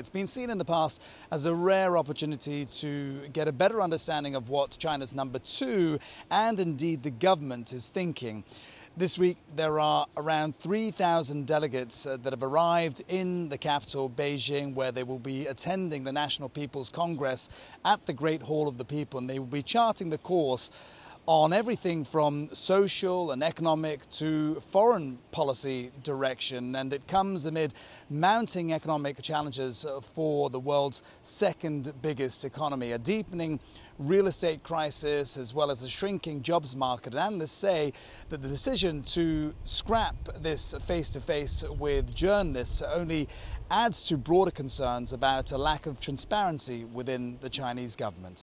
It's been seen in the past as a rare opportunity to get a better understanding of what China's number two and indeed the government is thinking. This week, there are around 3,000 delegates that have arrived in the capital, Beijing, where they will be attending the National People's Congress at the Great Hall of the People, and they will be charting the course on everything from social and economic to foreign policy direction. And it comes amid mounting economic challenges for the world's second biggest economy, a deepening real estate crisis as well as a shrinking jobs market. And analysts say that the decision to scrap this face-to-face with journalists only adds to broader concerns about a lack of transparency within the Chinese government.